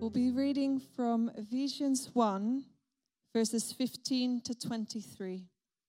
We'll be reading from Ephesians 1, verses 15 to 23.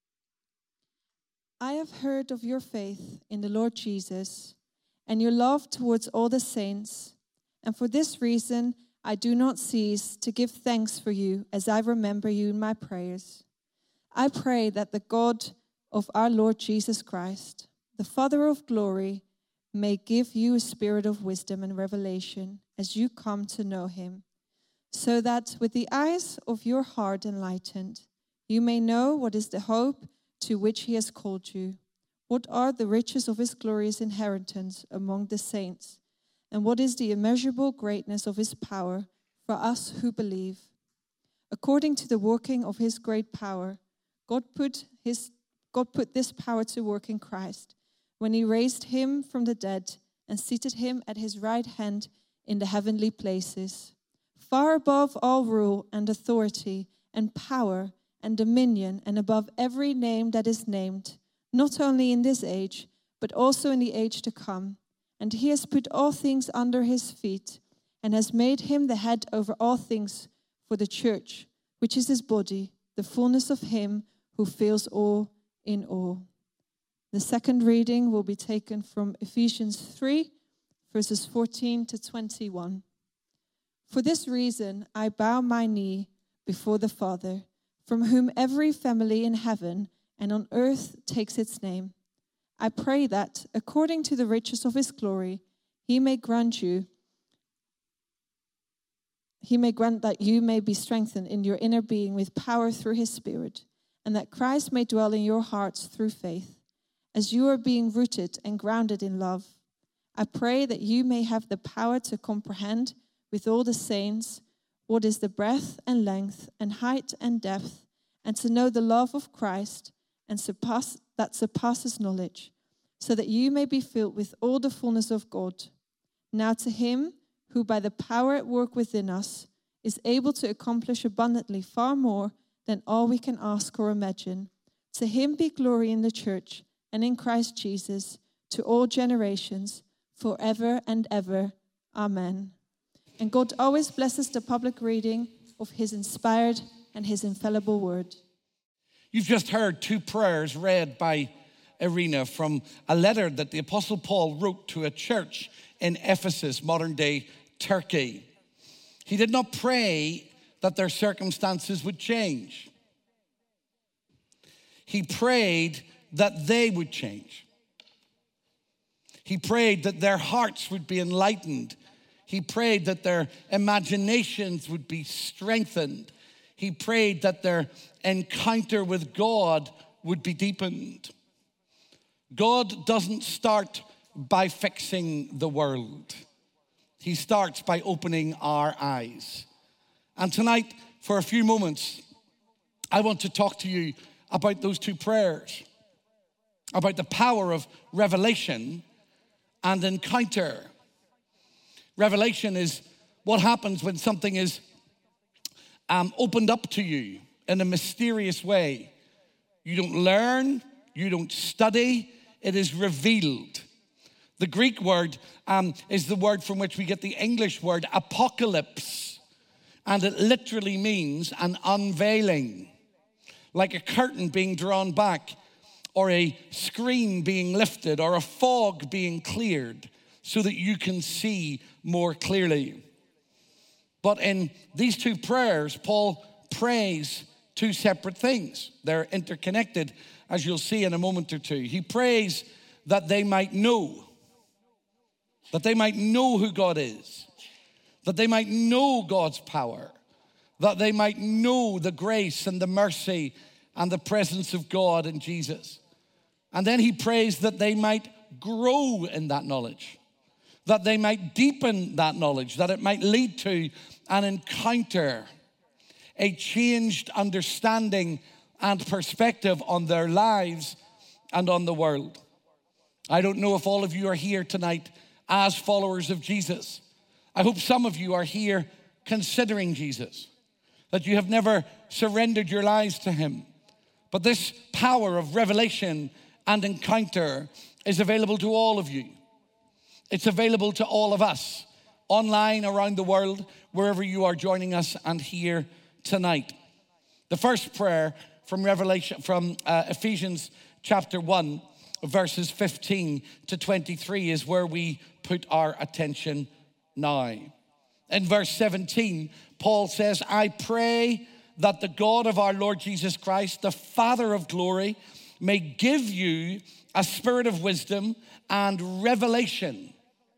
I have heard of your faith in the Lord Jesus and your love towards all the saints, and for this reason I do not cease to give thanks for you as I remember you in my prayers. I pray that the God of our Lord Jesus Christ, the Father of glory, may give you a spirit of wisdom and revelation as you come to know him, so that with the eyes of your heart enlightened, you may know what is the hope to which he has called you, what are the riches of his glorious inheritance among the saints, and what is the immeasurable greatness of his power for us who believe. According to the working of his great power, God put this power to work in Christ, when he raised him from the dead and seated him at his right hand in the heavenly places, far above all rule and authority and power and dominion, and above every name that is named, not only in this age, but also in the age to come. And he has put all things under his feet, and has made him the head over all things for the church, which is his body, the fullness of him who fills all in all. The second reading will be taken from Ephesians 3, verses 14 to 21. For this reason I bow my knee before the Father, from whom every family in heaven and on earth takes its name. I pray that, according to the riches of his glory, he may grant that you may be strengthened in your inner being with power through his Spirit, and that Christ may dwell in your hearts through faith, as you are being rooted and grounded in love. I pray that you may have the power to comprehend with all the saints what is the breadth and length and height and depth, and to know the love of Christ and that surpasses knowledge, so that you may be filled with all the fullness of God. Now to him who by the power at work within us is able to accomplish abundantly far more than all we can ask or imagine, to him be glory in the church and in Christ Jesus to all generations, forever and ever. Amen. And God always blesses the public reading of his inspired and his infallible word. You've just heard two prayers read by Irina from a letter that the Apostle Paul wrote to a church in Ephesus, modern-day Turkey. He did not pray that their circumstances would change. He prayed that they would change. He prayed that their hearts would be enlightened. He prayed that their imaginations would be strengthened. He prayed that their encounter with God would be deepened. God doesn't start by fixing the world. He starts by opening our eyes. And tonight, for a few moments, I want to talk to you about those two prayers, about the power of revelation and encounter. Revelation is what happens when something is opened up to you in a mysterious way. You don't learn, you don't study, it is revealed. The Greek word is the word from which we get the English word apocalypse, and it literally means an unveiling, like a curtain being drawn back, or a screen being lifted, or a fog being cleared, so that you can see more clearly. But in these two prayers, Paul prays two separate things. They're interconnected, as you'll see in a moment or two. He prays that they might know who God is, that they might know God's power, that they might know the grace and the mercy and the presence of God in Jesus. And then he prays that they might grow in that knowledge, that they might deepen that knowledge, that it might lead to an encounter, a changed understanding and perspective on their lives and on the world. I don't know if all of you are here tonight as followers of Jesus. I hope some of you are here considering Jesus, that you have never surrendered your lives to him. But this power of revelation and encounter is available to all of you. It's available to all of us online around the world, wherever you are joining us and here tonight. The first prayer from Ephesians chapter 1, verses 15 to 23 is where we put our attention now. In verse 17, Paul says, I pray that the God of our Lord Jesus Christ, the Father of glory, may give you a spirit of wisdom and revelation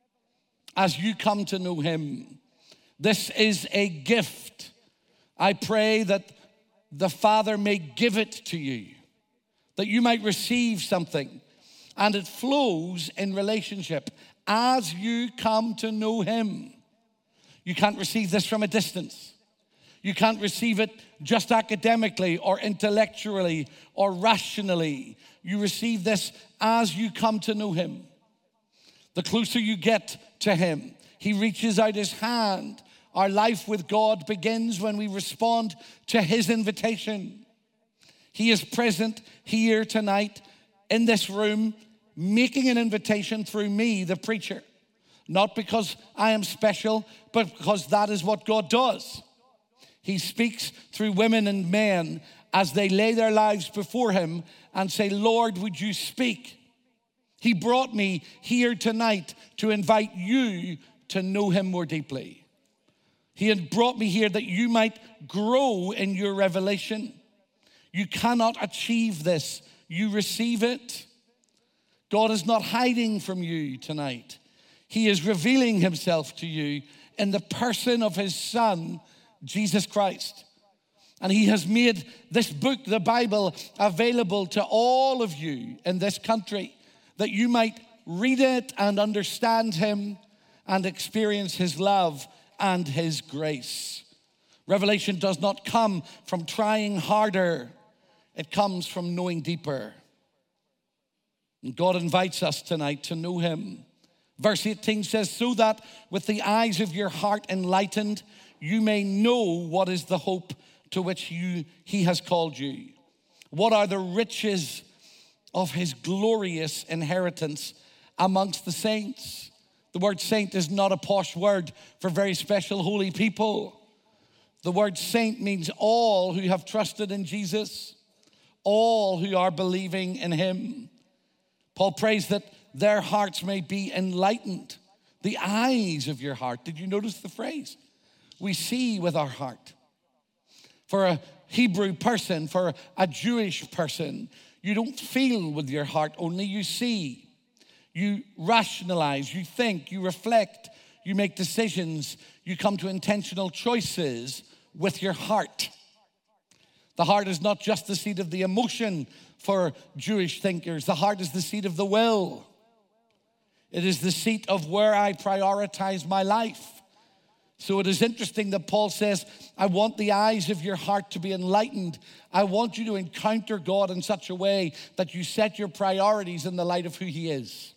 as you come to know him. This is a gift. I pray that the Father may give it to you, that you might receive something, and it flows in relationship as you come to know him. You can't receive this from a distance. You can't receive it just academically or intellectually or rationally. You receive this as you come to know him. The closer you get to him, he reaches out his hand. Our life with God begins when we respond to his invitation. He is present here tonight in this room, making an invitation through me, the preacher. Not because I am special, but because that is what God does. He speaks through women and men as they lay their lives before him and say, Lord, would you speak? He brought me here tonight to invite you to know him more deeply. He had brought me here that you might grow in your revelation. You cannot achieve this. You receive it. God is not hiding from you tonight. He is revealing himself to you in the person of his Son, Jesus Christ. And he has made this book, the Bible, available to all of you in this country, that you might read it and understand him and experience his love and his grace. Revelation does not come from trying harder. It comes from knowing deeper. And God invites us tonight to know him. Verse 18 says, so that with the eyes of your heart enlightened, you may know what is the hope to which he has called you. What are the riches of his glorious inheritance amongst the saints? The word saint is not a posh word for very special holy people. The word saint means all who have trusted in Jesus, all who are believing in him. Paul prays that their hearts may be enlightened. The eyes of your heart. Did you notice the phrase? We see with our heart. For a Hebrew person, for a Jewish person, you don't feel with your heart, only you see. You rationalize, you think, you reflect, you make decisions, you come to intentional choices with your heart. The heart is not just the seat of the emotion for Jewish thinkers. The heart is the seat of the will. It is the seat of where I prioritize my life. So it is interesting that Paul says, I want the eyes of your heart to be enlightened. I want you to encounter God in such a way that you set your priorities in the light of who he is.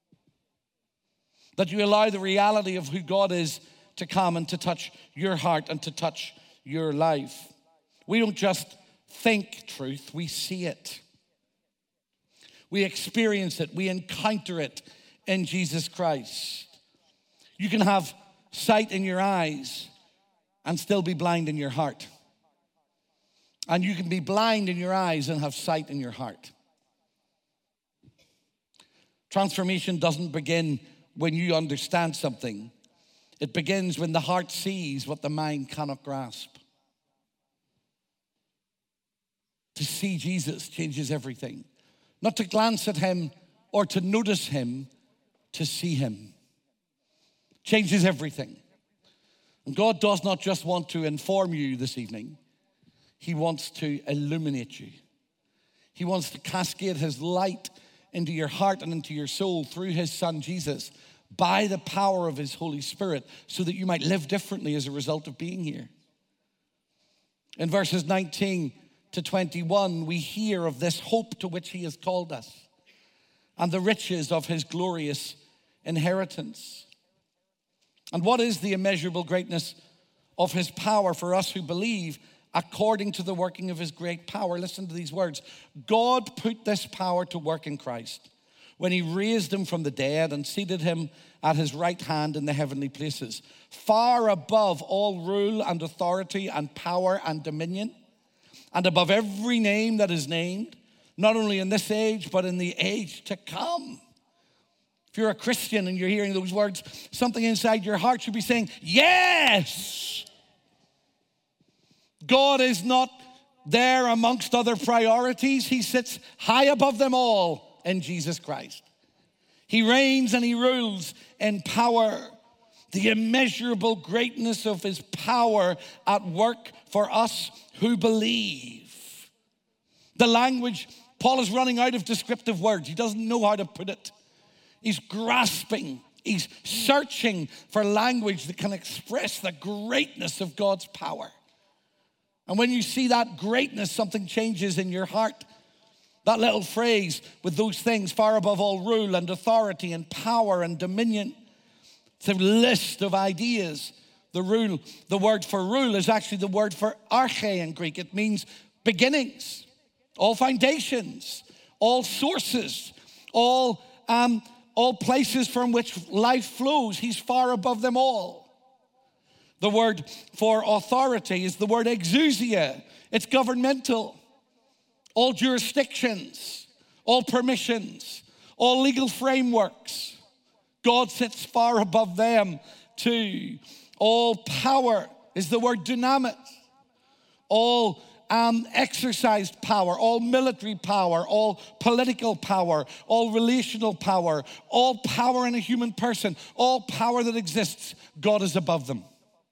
That you allow the reality of who God is to come and to touch your heart and to touch your life. We don't just think truth, we see it. We experience it, we encounter it in Jesus Christ. You can have sight in your eyes and still be blind in your heart. And you can be blind in your eyes and have sight in your heart. Transformation doesn't begin when you understand something. It begins when the heart sees what the mind cannot grasp. To see Jesus changes everything. Not to glance at him or to notice him, to see him changes everything. And God does not just want to inform you this evening. He wants to illuminate you. He wants to cascade his light into your heart and into your soul through his Son Jesus by the power of his Holy Spirit so that you might live differently as a result of being here. In verses 19 to 21, we hear of this hope to which he has called us and the riches of his glorious inheritance. And what is the immeasurable greatness of his power for us who believe according to the working of his great power? Listen to these words. God put this power to work in Christ when he raised him from the dead and seated him at his right hand in the heavenly places, far above all rule and authority and power and dominion, and above every name that is named, not only in this age, but in the age to come. If you're a Christian and you're hearing those words, something inside your heart should be saying, yes! God is not there amongst other priorities. He sits high above them all in Jesus Christ. He reigns and he rules in power. The immeasurable greatness of his power at work for us who believe. The language, Paul is running out of descriptive words. He doesn't know how to put it. He's grasping, he's searching for language that can express the greatness of God's power. And when you see that greatness, something changes in your heart. That little phrase with those things far above all rule and authority and power and dominion. It's a list of ideas. The word for rule is actually the word for arche in Greek. It means beginnings, all foundations, all sources, all places from which life flows. He's far above them all. The word for authority is the word exousia. It's governmental. All jurisdictions, all permissions, all legal frameworks. God sits far above them too. All power is the word dunamis. All exercised power, all military power, all political power, all relational power, all power in a human person, all power that exists, God is above them.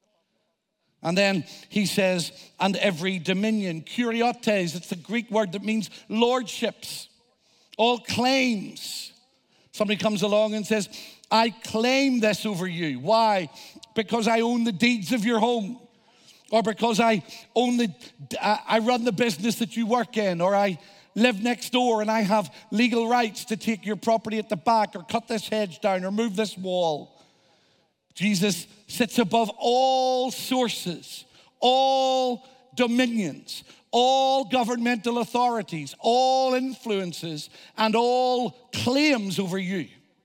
And then he says, and every dominion, kuriotes, it's the Greek word that means lordships, all claims. Somebody comes along and says, I claim this over you. Why? Because I own the deeds of your home. Or because I run the business that you work in. Or I live next door and I have legal rights to take your property at the back or cut this hedge down or move this wall. Jesus sits above all sources, all dominions, all governmental authorities, all influences, and all claims over you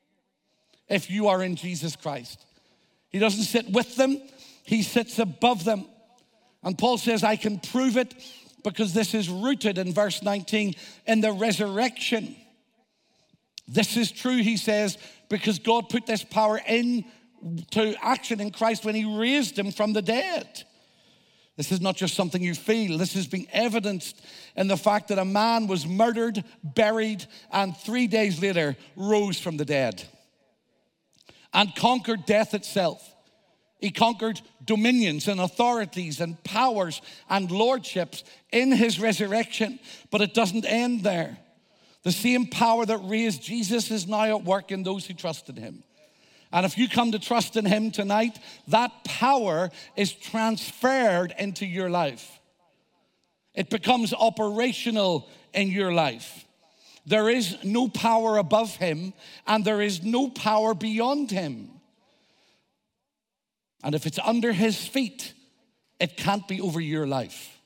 if you are in Jesus Christ. He doesn't sit with them, he sits above them. And Paul says, I can prove it because this is rooted in verse 19 in the resurrection. This is true, he says, because God put this power into action in Christ when he raised him from the dead. This is not just something you feel. This is being evidenced in the fact that a man was murdered, buried, and 3 days later rose from the dead and conquered death itself. He conquered dominions and authorities and powers and lordships in his resurrection. But it doesn't end there. The same power that raised Jesus is now at work in those who trust in him. And if you come to trust in him tonight, that power is transferred into your life. It becomes operational in your life. There is no power above him, and there is no power beyond him. And if it's under his feet, it can't be over your life.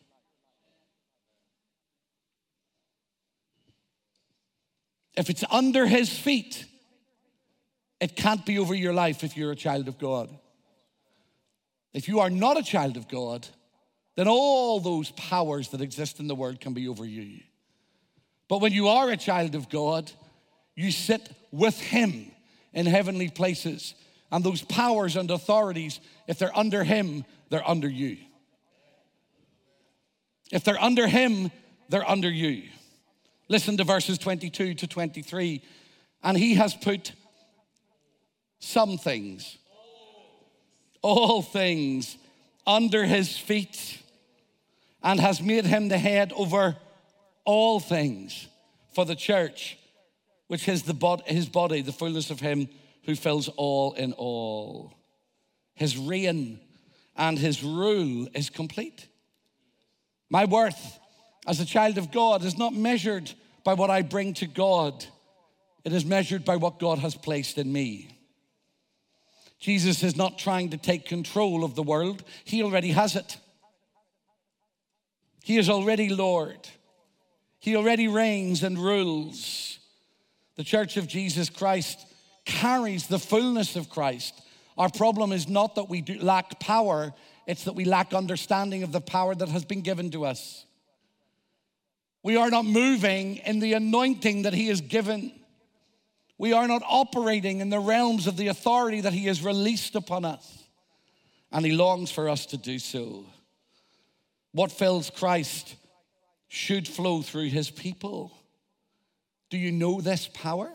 If it's under his feet, it can't be over your life if you're a child of God. If you are not a child of God, then all those powers that exist in the world can be over you. But when you are a child of God, you sit with him in heavenly places. And those powers and authorities, if they're under him, they're under you. If they're under him, they're under you. Listen to verses 22 to 23. And he has put some things, all things, under his feet, and has made him the head over all things for the church, which is his body, the fullness of him who fills all in all. His reign and his rule is complete. My worth as a child of God is not measured by what I bring to God. It is measured by what God has placed in me. Jesus is not trying to take control of the world. He already has it. He is already Lord. He already reigns and rules. The church of Jesus Christ carries the fullness of Christ. Our problem is not that we lack power, it's that we lack understanding of the power that has been given to us. We are not moving in the anointing that he has given. We are not operating in the realms of the authority that he has released upon us. And he longs for us to do so. What fills Christ should flow through his people. Do you know this power?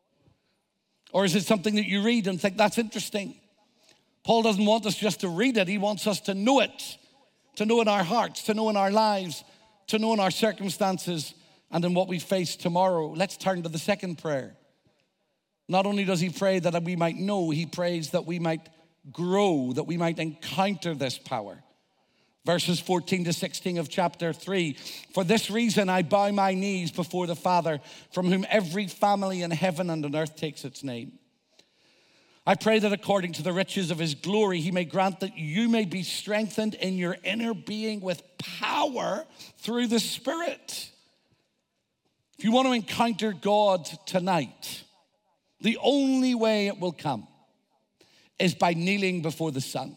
Or is it something that you read and think, that's interesting? Paul doesn't want us just to read it. He wants us to know it in our hearts, to know in our lives, to know in our circumstances, and in what we face tomorrow. Let's turn to the second prayer. Not only does he pray that we might know, he prays that we might grow, that we might encounter this power. Verses 14 to 16 of chapter 3. For this reason I bow my knees before the Father, from whom every family in heaven and on earth takes its name. I pray that according to the riches of his glory, he may grant that you may be strengthened in your inner being with power through the Spirit. If you want to encounter God tonight, the only way it will come is by kneeling before the Son.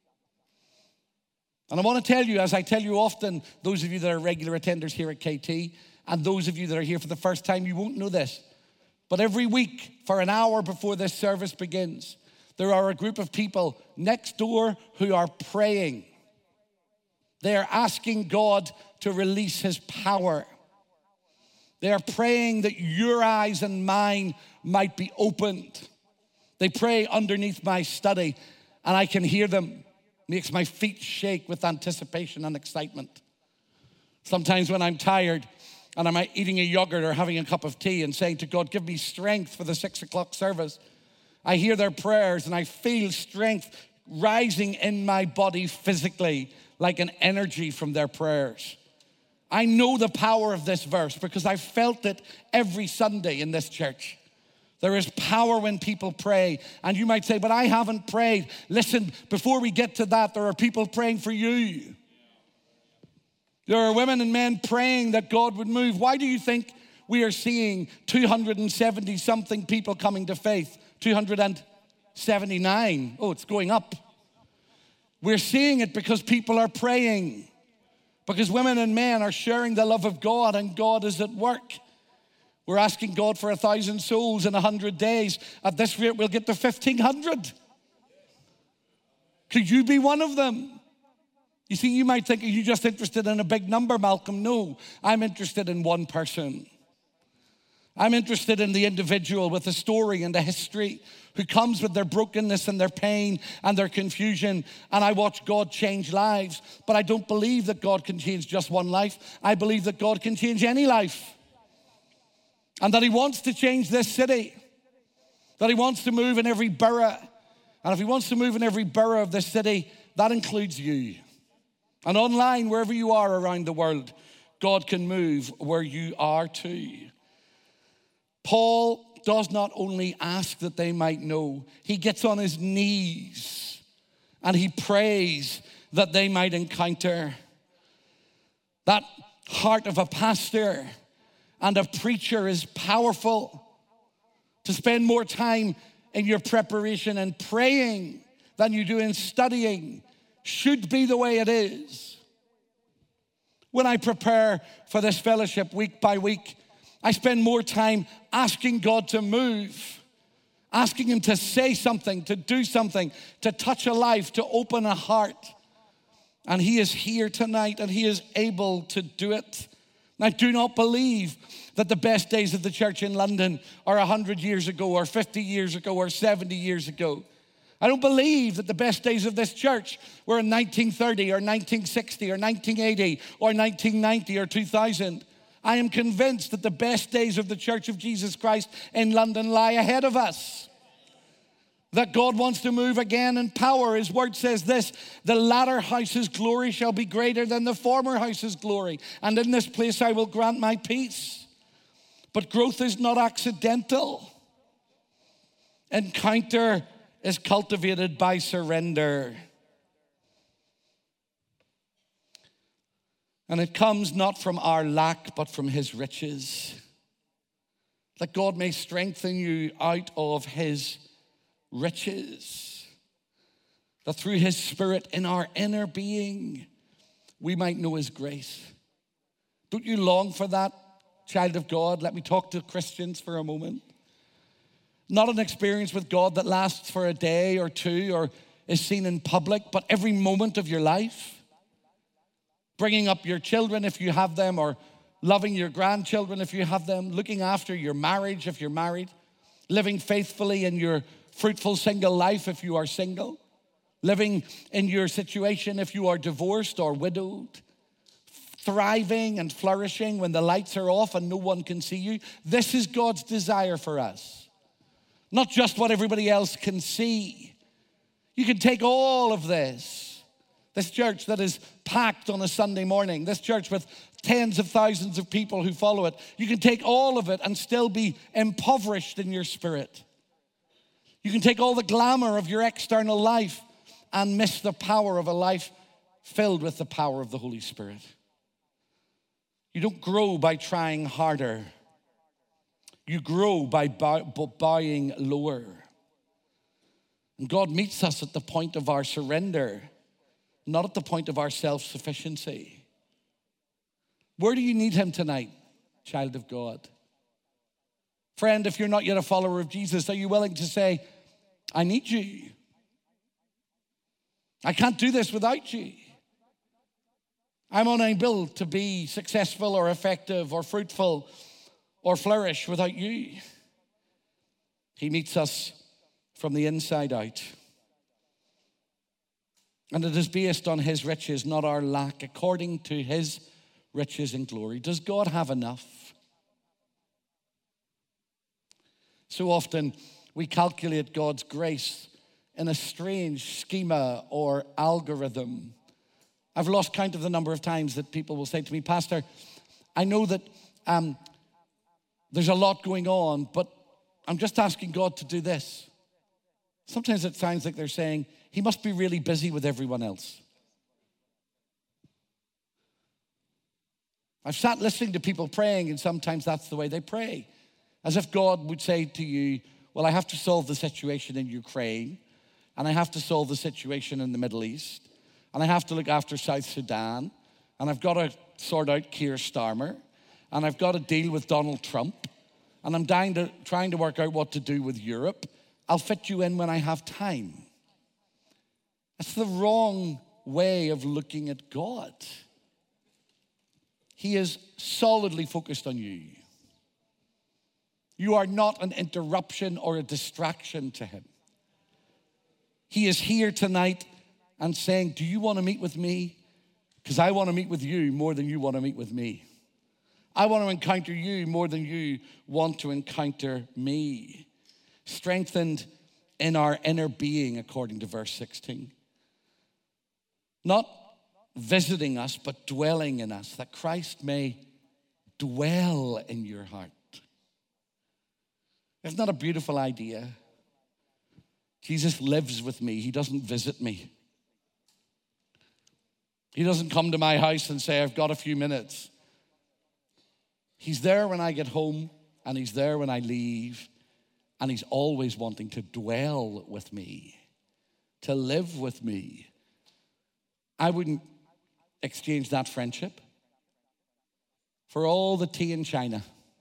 And I want to tell you, as I tell you often, those of you that are regular attenders here at KT, and those of you that are here for the first time, you won't know this. But every week, for an hour before this service begins, there are a group of people next door who are praying. They are asking God to release his power. They are praying that your eyes and mine might be opened. They pray underneath my study, and I can hear them. Makes my feet shake with anticipation and excitement. Sometimes when I'm tired and I'm eating a yogurt or having a cup of tea and saying to God, give me strength for the 6 o'clock service, I hear their prayers and I feel strength rising in my body physically like an energy from their prayers. I know the power of this verse because I've felt it every Sunday in this church. There is power when people pray. And you might say, but I haven't prayed. Listen, before we get to that, there are people praying for you. There are women and men praying that God would move. Why do you think we are seeing 270 something people coming to faith? 279. Oh, it's going up. We're seeing it because people are praying. Because women and men are sharing the love of God and God is at work. We're asking God for 1,000 souls in 100 days. At this rate, we'll get to 1,500. Could you be one of them? You see, you might think, are you just interested in a big number, Malcolm? No, I'm interested in one person. I'm interested in the individual with a story and a history who comes with their brokenness and their pain and their confusion. And I watch God change lives. But I don't believe that God can change just one life. I believe that God can change any life. And that he wants to change this city. That he wants to move in every borough. And if he wants to move in every borough of this city, that includes you. And online, wherever you are around the world, God can move where you are too. Paul does not only ask that they might know, he gets on his knees and he prays that they might encounter. That heart of a pastor and a preacher is powerful. To spend more time in your preparation and praying than you do in studying should be the way it is. When I prepare for this fellowship week by week, I spend more time asking God to move, asking him to say something, to do something, to touch a life, to open a heart. And he is here tonight and he is able to do it. And I do not believe that the best days of the church in London are 100 years ago or 50 years ago or 70 years ago. I don't believe that the best days of this church were in 1930 or 1960 or 1980 or 1990 or 2000. I am convinced that the best days of the Church of Jesus Christ in London lie ahead of us. That God wants to move again in power. His word says this, the latter house's glory shall be greater than the former house's glory. And in this place I will grant my peace. But growth is not accidental. Encounter is cultivated by surrender. And it comes not from our lack, but from his riches. that God may strengthen you out of his riches, that through his Spirit in our inner being, we might know his grace. Don't you long for that, child of God? Let me talk to Christians for a moment. Not an experience with God that lasts for a day or two or is seen in public, but every moment of your life. Bringing up your children if you have them, or loving your grandchildren if you have them, looking after your marriage if you're married, living faithfully in your fruitful single life if you are single, living in your situation if you are divorced or widowed, thriving and flourishing when the lights are off and no one can see you. This is God's desire for us. Not just what everybody else can see. You can take all of this church that is packed on a Sunday morning, this church with tens of thousands of people who follow it, you can take all of it and still be impoverished in your spirit. You can take all the glamour of your external life and miss the power of a life filled with the power of the Holy Spirit. You don't grow by trying harder. You grow by bowing lower. And God meets us at the point of our surrender, not at the point of our self-sufficiency. Where do you need him tonight, child of God? Friend, if you're not yet a follower of Jesus, are you willing to say, I need you? I can't do this without you. I'm unable to be successful or effective or fruitful or flourish without you. He meets us from the inside out. And it is based on his riches, not our lack, according to his riches and glory. Does God have enough? So often we calculate God's grace in a strange schema or algorithm. I've lost count of the number of times that people will say to me, Pastor, I know that there's a lot going on, but I'm just asking God to do this. Sometimes it sounds like they're saying, he must be really busy with everyone else. I've sat listening to people praying, and sometimes that's the way they pray. As if God would say to you, well, I have to solve the situation in Ukraine, and I have to solve the situation in the Middle East, and I have to look after South Sudan, and I've got to sort out Keir Starmer, and I've got to deal with Donald Trump, and I'm trying to work out what to do with Europe. I'll fit you in when I have time. That's the wrong way of looking at God. He is solidly focused on you. You are not an interruption or a distraction to him. He is here tonight and saying, do you want to meet with me? Because I want to meet with you more than you want to meet with me. I want to encounter you more than you want to encounter me. Strengthened in our inner being, according to verse 16. Not visiting us, but dwelling in us, that Christ may dwell in your heart. Isn't that a beautiful idea? Jesus lives with me. He doesn't visit me. He doesn't come to my house and say, I've got a few minutes. He's there when I get home, and he's there when I leave, and he's always wanting to dwell with me, to live with me. I wouldn't exchange that friendship for all the tea in China.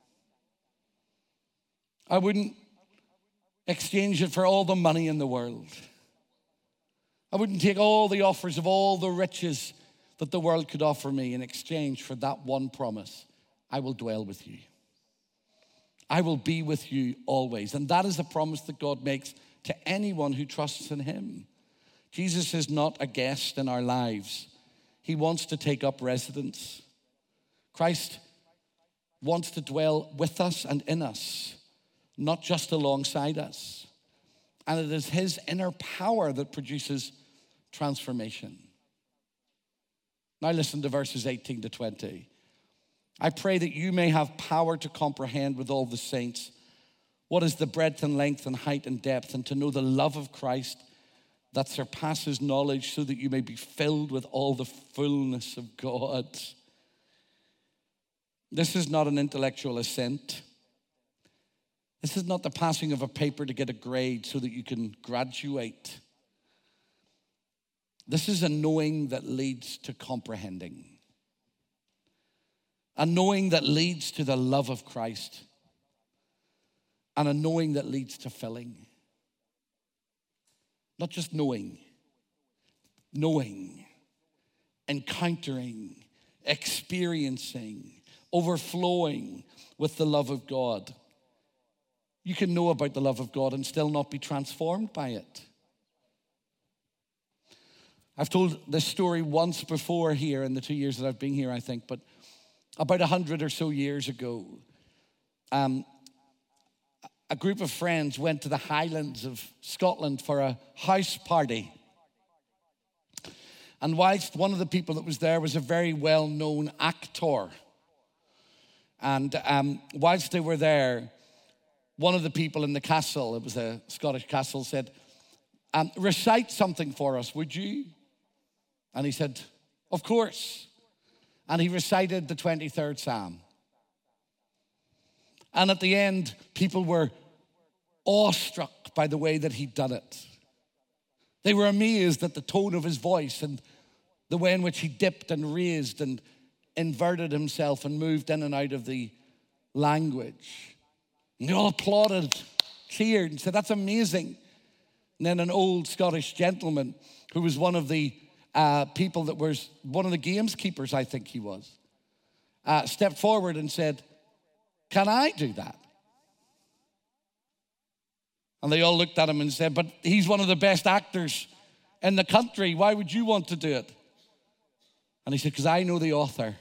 I wouldn't exchange it for all the money in the world. I wouldn't take all the offers of all the riches that the world could offer me in exchange for that one promise. I will dwell with you. I will be with you always. And that is the promise that God makes to anyone who trusts in him. Jesus is not a guest in our lives. He wants to take up residence. Christ wants to dwell with us and in us, not just alongside us. And it is his inner power that produces transformation. Now listen to verses 18 to 20. I pray that you may have power to comprehend with all the saints what is the breadth and length and height and depth, and to know the love of Christ that surpasses knowledge, so that you may be filled with all the fullness of God. This is not an intellectual assent. This is not the passing of a paper to get a grade so that you can graduate. This is a knowing that leads to comprehending. A knowing that leads to the love of Christ. And a knowing that leads to filling. Not just knowing. Knowing, encountering, experiencing, overflowing with the love of God. You can know about the love of God and still not be transformed by it. I've told this story once before here in the 2 years that I've been here, I think, but about 100 or so years ago, a group of friends went to the Highlands of Scotland for a house party. And whilst one of the people that was there was a very well-known actor, and whilst they were there, one of the people in the castle, it was a Scottish castle, said, recite something for us, would you? And he said, of course. And he recited the 23rd Psalm. And at the end, people were awestruck by the way that he'd done it. They were amazed at the tone of his voice and the way in which he dipped and raised and inverted himself and moved in and out of the language. And they all applauded, cheered, and said, that's amazing. And then an old Scottish gentleman who was one of the people that was one of the gamekeepers, I think he was, stepped forward and said, can I do that? And they all looked at him and said, but he's one of the best actors in the country. Why would you want to do it? And he said, because I know the author.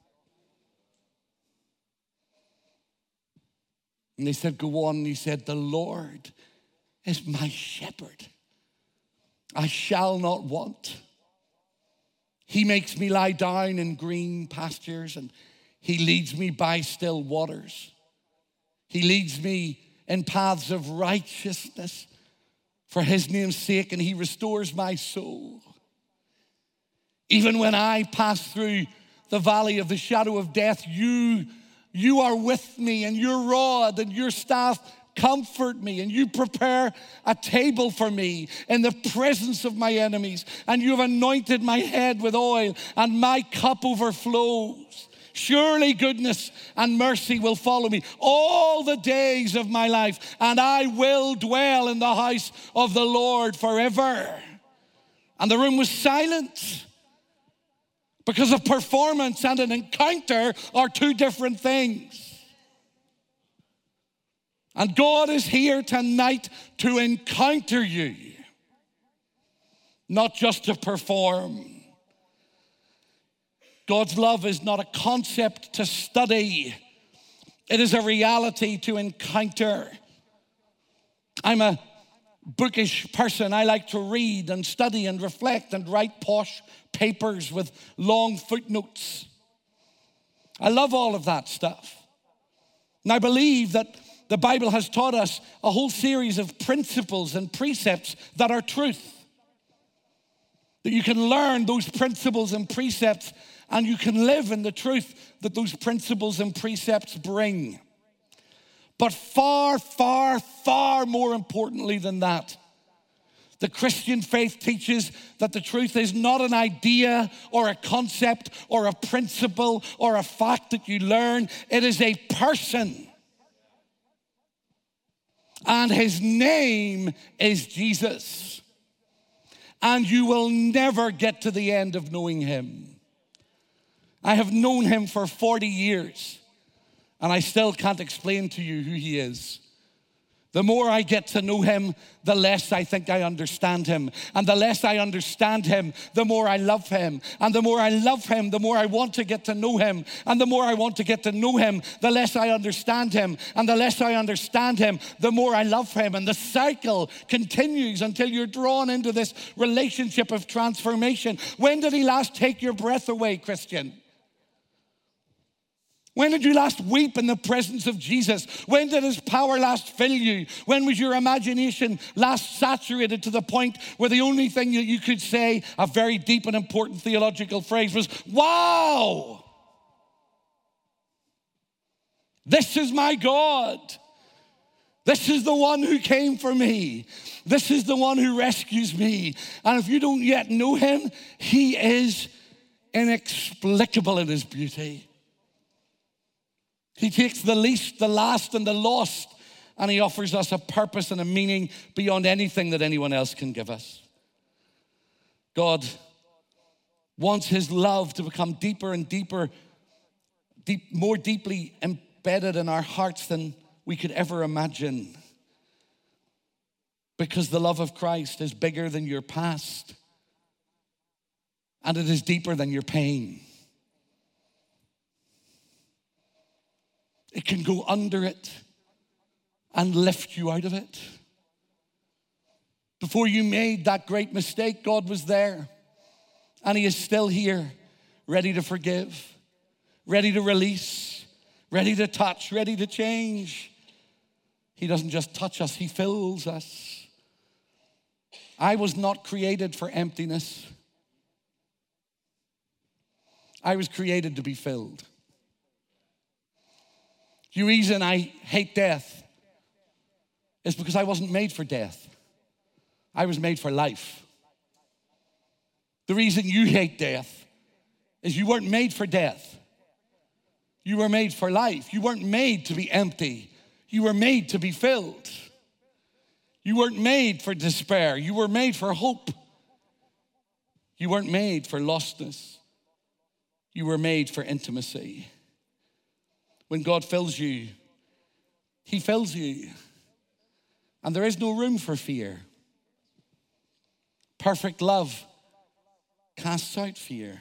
And they said, go on. And he said, the Lord is my shepherd. I shall not want. He makes me lie down in green pastures, and he leads me by still waters. He leads me in paths of righteousness for his name's sake, and he restores my soul. Even when I pass through the valley of the shadow of death, you are with me, and your rod and your staff comfort me, and you prepare a table for me in the presence of my enemies, and you have anointed my head with oil, and my cup overflows. Surely goodness and mercy will follow me all the days of my life, and I will dwell in the house of the Lord forever. And the room was silent, because a performance and an encounter are two different things. And God is here tonight to encounter you, not just to perform. God's love is not a concept to study. It is a reality to encounter. I'm a bookish person. I like to read and study and reflect and write posh papers with long footnotes. I love all of that stuff. And I believe that the Bible has taught us a whole series of principles and precepts that are truth. That you can learn those principles and precepts, and you can live in the truth that those principles and precepts bring. But far, far, far more importantly than that, the Christian faith teaches that the truth is not an idea or a concept or a principle or a fact that you learn. It is a person. And his name is Jesus. And you will never get to the end of knowing him. I have known him for 40 years, and I still can't explain to you who he is. The more I get to know him, the less I think I understand him. And the less I understand him, the more I love him. And the more I love him, the more I want to get to know him. And the more I want to get to know him, the less I understand him. And the less I understand him, the more I love him. And the cycle continues until you're drawn into this relationship of transformation. When did he last take your breath away, Christian? When did you last weep in the presence of Jesus? When did his power last fill you? When was your imagination last saturated to the point where the only thing that you could say, a very deep and important theological phrase, was, wow, this is my God. This is the one who came for me. This is the one who rescues me. And if you don't yet know him, he is inexplicable in his beauty. He takes the least, the last, and the lost, and he offers us a purpose and a meaning beyond anything that anyone else can give us. God wants his love to become deeper and deeper, more deeply embedded in our hearts than we could ever imagine. Because the love of Christ is bigger than your past, and it is deeper than your pain. It can go under it and lift you out of it. Before you made that great mistake, God was there. And he is still here, ready to forgive, ready to release, ready to touch, ready to change. He doesn't just touch us, he fills us. I was not created for emptiness. I was created to be filled. The reason I hate death is because I wasn't made for death. I was made for life. The reason you hate death is you weren't made for death. You were made for life. You weren't made to be empty. You were made to be filled. You weren't made for despair. You were made for hope. You weren't made for lostness. You were made for intimacy. When God fills you, he fills you. And there is no room for fear. Perfect love casts out fear.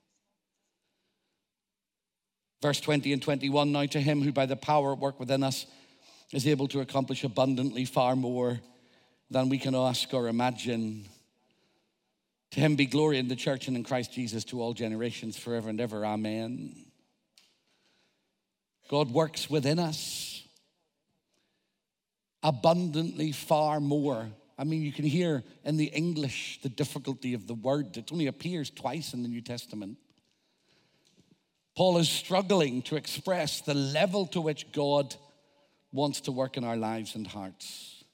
Verse 20 and 21, now to him who by the power at work within us is able to accomplish abundantly far more than we can ask or imagine. To him be glory in the church and in Christ Jesus to all generations forever and ever. Amen. God works within us abundantly far more. I mean, you can hear in the English the difficulty of the word. It only appears twice in the New Testament. Paul is struggling to express the level to which God wants to work in our lives and hearts.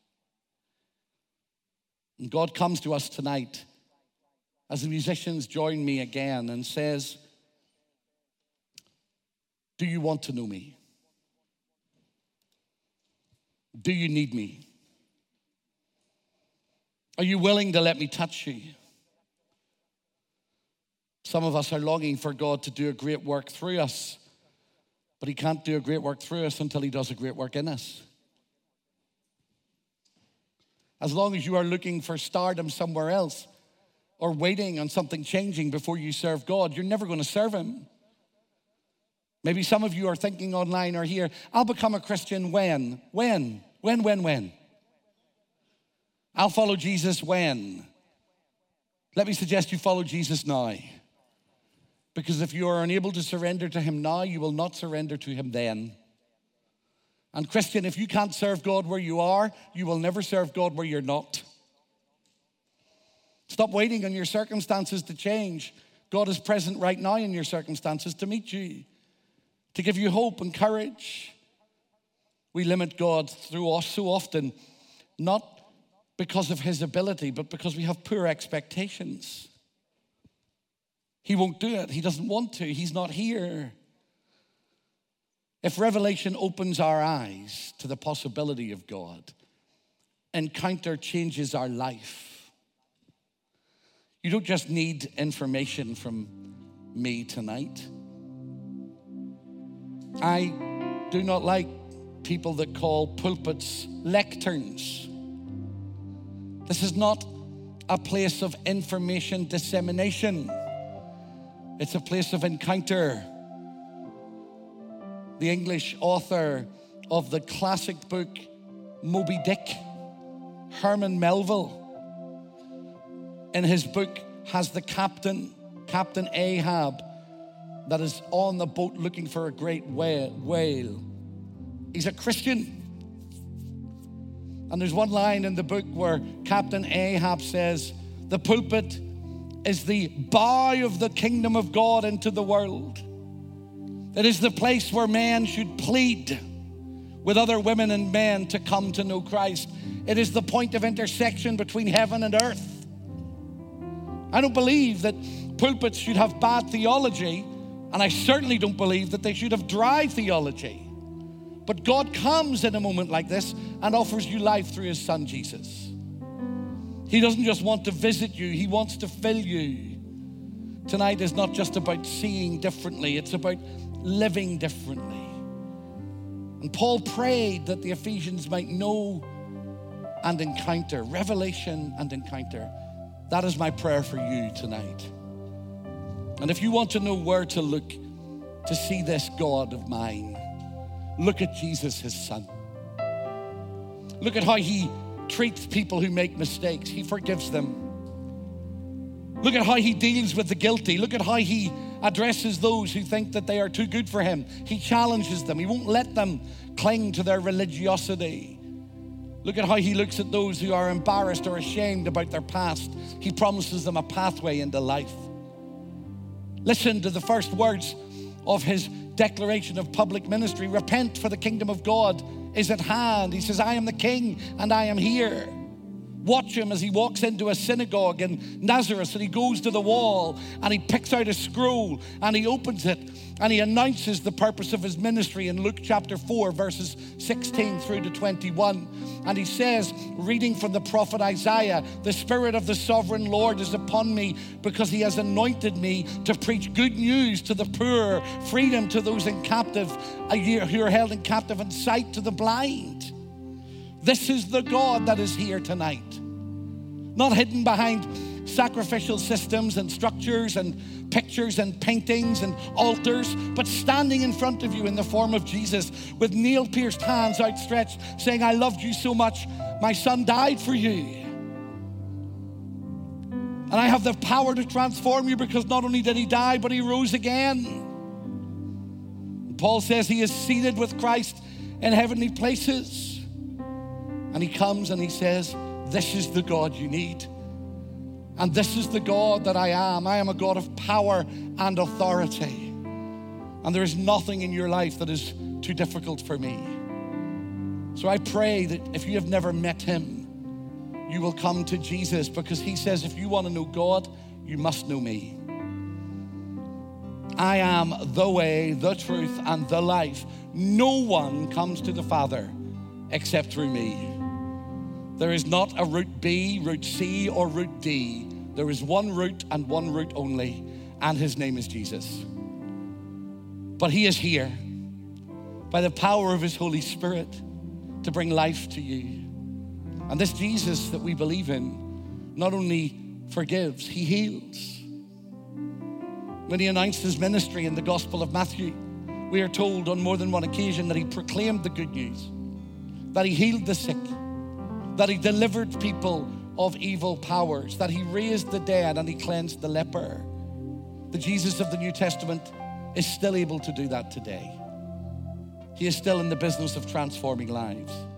And God comes to us tonight as the musicians join me again and says, do you want to know me? Do you need me? Are you willing to let me touch you? Some of us are longing for God to do a great work through us, but he can't do a great work through us until he does a great work in us. As long as you are looking for stardom somewhere else or waiting on something changing before you serve God, you're never going to serve him. Maybe some of you are thinking online or here, I'll become a Christian when? When? I'll follow Jesus when? Let me suggest you follow Jesus now. Because if you are unable to surrender to him now, you will not surrender to him then. And Christian, if you can't serve God where you are, you will never serve God where you're not. Stop waiting on your circumstances to change. God is present right now in your circumstances to meet you, to give you hope and courage. We limit God through us so often, not because of his ability, but because we have poor expectations. He won't do it. He doesn't want to. He's not here. If revelation opens our eyes to the possibility of God, encounter changes our life. You don't just need information from me tonight. I do not like people that call pulpits lecterns. This is not a place of information dissemination. It's a place of encounter. The English author of the classic book Moby Dick, Herman Melville, in his book has the Captain Ahab, that is on the boat looking for a great whale. He's a Christian. And there's one line in the book where Captain Ahab says, the pulpit is the bow of the kingdom of God into the world. It is the place where man should plead, with other women and men to come to know Christ. It is the point of intersection between heaven and earth. I don't believe that pulpits should have bad theology, and I certainly don't believe that they should have dry theology. But God comes in a moment like this and offers you life through his son, Jesus. He doesn't just want to visit you, he wants to fill you. Tonight is not just about seeing differently, it's about living differently. And Paul prayed that the Ephesians might know and encounter, revelation and encounter. That is my prayer for you tonight. And if you want to know where to look to see this God of mine, look at Jesus, his son. Look at how he treats people who make mistakes. He forgives them. Look at how he deals with the guilty. Look at how he addresses those who think that they are too good for him. He challenges them. He won't let them cling to their religiosity. Look at how he looks at those who are embarrassed or ashamed about their past. He promises them a pathway into life. Listen to the first words of his declaration of public ministry. Repent, for the kingdom of God is at hand. He says, I am the king and I am here. Watch him as he walks into a synagogue in Nazareth, and he goes to the wall and he picks out a scroll and he opens it and he announces the purpose of his ministry in Luke chapter 4, verses 16 through to 21. And he says, reading from the prophet Isaiah, the Spirit of the sovereign Lord is upon me because he has anointed me to preach good news to the poor, freedom to those in captive, who are held in captive, and sight to the blind. This is the God that is here tonight. Not hidden behind sacrificial systems and structures and pictures and paintings and altars, but standing in front of you in the form of Jesus with nail-pierced hands outstretched, saying, I loved you so much, my son died for you. And I have the power to transform you because not only did he die, but he rose again. And Paul says he is seated with Christ in heavenly places. And he comes and he says, this is the God you need. And this is the God that I am. I am a God of power and authority. And there is nothing in your life that is too difficult for me. So I pray that if you have never met him, you will come to Jesus, because he says, if you want to know God, you must know me. I am the way, the truth, and the life. No one comes to the Father except through me. There is not a route B, route C, or route D. There is one route and one route only, and his name is Jesus. But he is here by the power of his Holy Spirit to bring life to you. And this Jesus that we believe in not only forgives, he heals. When he announced his ministry in the Gospel of Matthew, we are told on more than one occasion that he proclaimed the good news, that he healed the sick, that he delivered people of evil powers, that he raised the dead and he cleansed the leper. The Jesus of the New Testament is still able to do that today. He is still in the business of transforming lives.